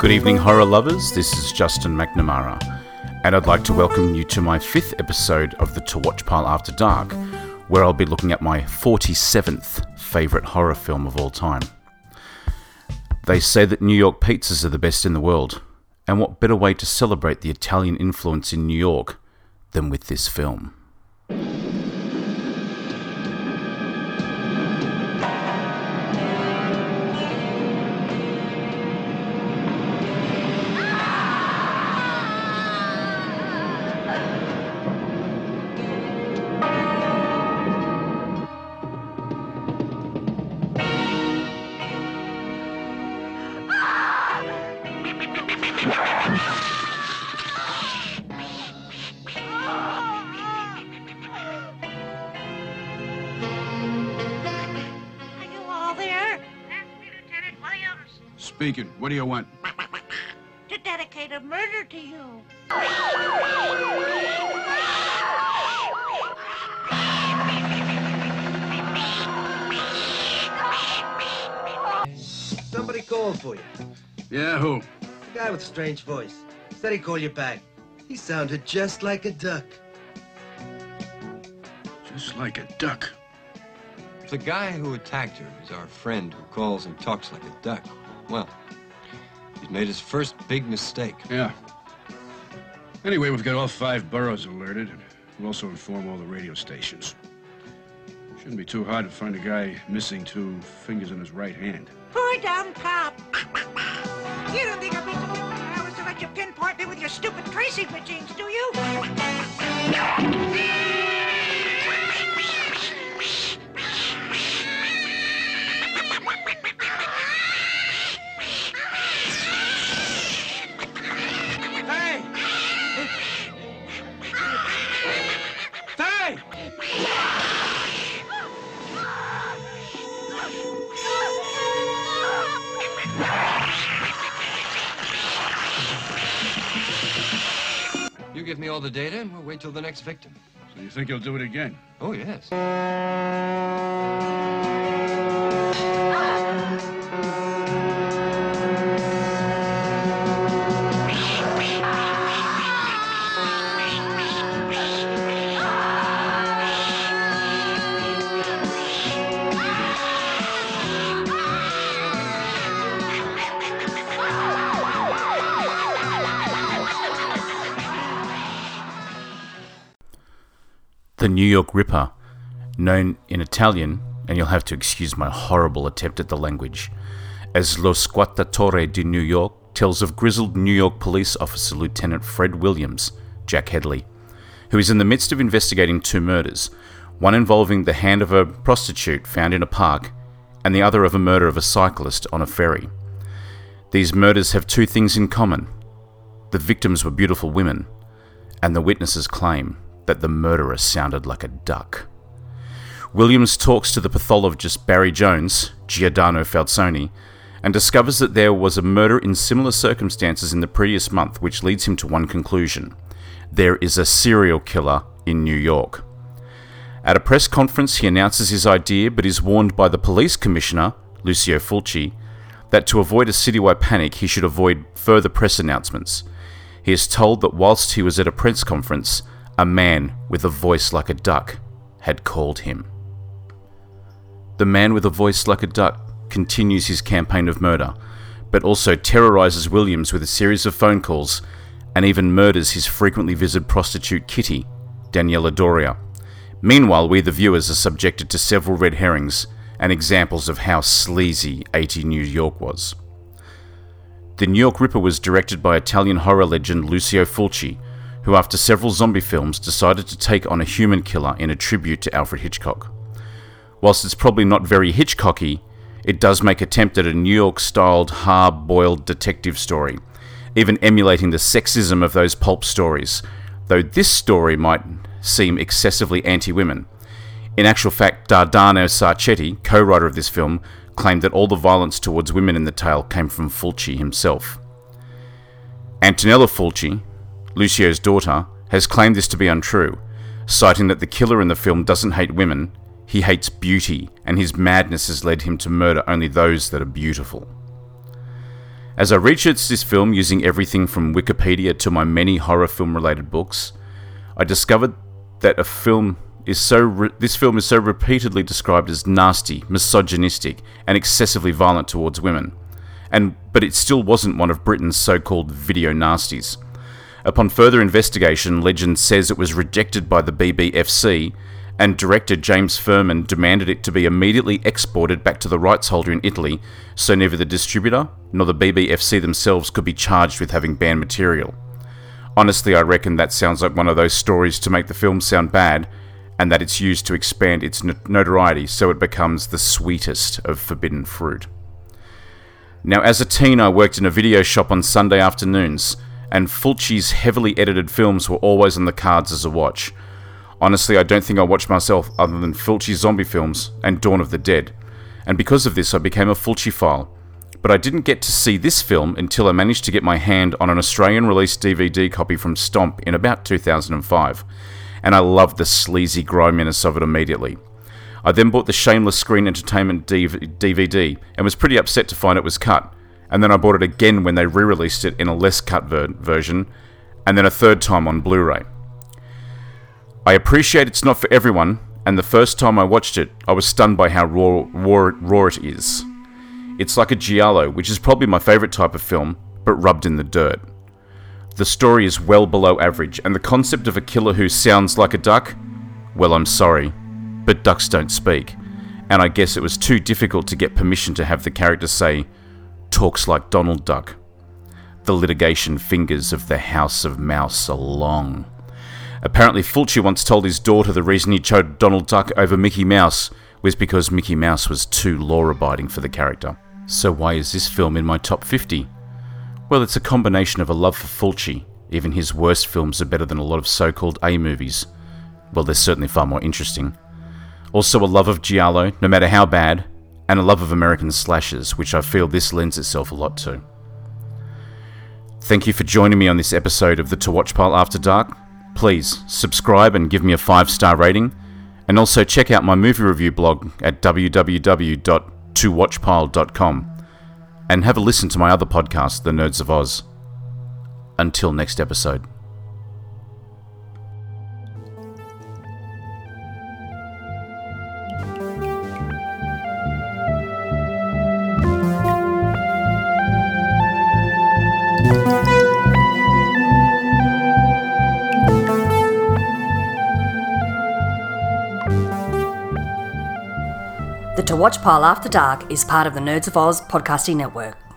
Good evening, horror lovers. This is Justin McNamara, and I'd like to welcome you to my 5th episode of the To Watch Pile After Dark, where I'll be looking at my 47th favourite horror film of all time. They say that New York pizzas are the best in the world, and what better way to celebrate the Italian influence in New York than with this film? Speaking. What do you want? To dedicate a murder to you. Somebody called for you. Yeah, who? A guy with a strange voice. Said he'd call you back. He sounded just like a duck. Just like a duck. If the guy who attacked her is our friend who calls and talks like a duck, well, he's made his first big mistake. Yeah. Anyway, we've got all 5 boroughs alerted, and we'll also inform all the radio stations. Shouldn't be too hard to find a guy missing 2 fingers in his right hand. Poor dumb cop. You don't think I'd be so hours to let you pinpoint me with your stupid tracing machines, do you? You give me all the data and we'll wait till the next victim. So you think he'll do it again? Oh, yes. The New York Ripper, known in Italian, and you'll have to excuse my horrible attempt at the language, as Lo Squattatore di New York, tells of grizzled New York police officer Lieutenant Fred Williams, Jack Hedley, who is in the midst of investigating 2 murders, one involving the hand of a prostitute found in a park, and the other of a murder of a cyclist on a ferry. These murders have 2 things in common. The victims were beautiful women, and the witnesses claim that the murderer sounded like a duck. Williams talks to the pathologist Barry Jones, Giordano Falzoni, and discovers that there was a murder in similar circumstances in the previous month, which leads him to one conclusion. There is a serial killer in New York. At a press conference, he announces his idea, but is warned by the police commissioner, Lucio Fulci, that to avoid a citywide panic, he should avoid further press announcements. He is told that whilst he was at a press conference, a man with a voice like a duck had called him. The man with a voice like a duck continues his campaign of murder, but also terrorizes Williams with a series of phone calls and even murders his frequently visited prostitute Kitty, Daniela Doria. Meanwhile, we the viewers are subjected to several red herrings and examples of how sleazy 80 New York was. The New York Ripper was directed by Italian horror legend Lucio Fulci, who after several zombie films decided to take on a human killer in a tribute to Alfred Hitchcock. Whilst it's probably not very Hitchcocky, it does make attempt at a New York-styled, hard-boiled detective story, even emulating the sexism of those pulp stories, though this story might seem excessively anti-women. In actual fact, Dardano Sarcetti, co-writer of this film, claimed that all the violence towards women in the tale came from Fulci himself. Antonella Fulci, Lucio's daughter, has claimed this to be untrue, citing that the killer in the film doesn't hate women, he hates beauty, and his madness has led him to murder only those that are beautiful. As I researched this film using everything from Wikipedia to my many horror film related books, I discovered that this film is so repeatedly described as nasty, misogynistic, and excessively violent towards women. But it still wasn't one of Britain's so-called video nasties. Upon further investigation, legend says it was rejected by the BBFC, and director James Furman demanded it to be immediately exported back to the rights holder in Italy, so neither the distributor nor the BBFC themselves could be charged with having banned material. Honestly, I reckon that sounds like one of those stories to make the film sound bad, and that it's used to expand its notoriety so it becomes the sweetest of forbidden fruit. Now, as a teen, I worked in a video shop on Sunday afternoons, and Fulci's heavily edited films were always on the cards as a watch. Honestly, I don't think I watched myself other than Fulci zombie films and Dawn of the Dead, and because of this I became a Fulci-phile. But I didn't get to see this film until I managed to get my hand on an Australian-released DVD copy from Stomp in about 2005, and I loved the sleazy griminess of it immediately. I then bought the Shameless Screen Entertainment DVD and was pretty upset to find it was cut, and then I bought it again when they re-released it in a less cut version, and then a third time on Blu-ray. I appreciate it's not for everyone, and the first time I watched it, I was stunned by how raw it is. It's like a giallo, which is probably my favourite type of film, but rubbed in the dirt. The story is well below average, and the concept of a killer who sounds like a duck, well, I'm sorry, but ducks don't speak, and I guess it was too difficult to get permission to have the character say, "talks like Donald Duck." The litigation fingers of the House of Mouse are long. Apparently, Fulci once told his daughter the reason he chose Donald Duck over Mickey Mouse was because Mickey Mouse was too law-abiding for the character. So why is this film in my top 50? Well, it's a combination of a love for Fulci. Even his worst films are better than a lot of so-called A-movies. Well, they're certainly far more interesting. Also a love of giallo, no matter how bad, and a love of American slashers, which I feel this lends itself a lot to. Thank you for joining me on this episode of the To Watch Pile After Dark. Please subscribe and give me a 5-star rating, and also check out my movie review blog at www.towatchpile.com, and have a listen to my other podcast, The Nerds of Oz. Until next episode. The To Watch Pile After Dark is part of the Nerds of Oz podcasting network.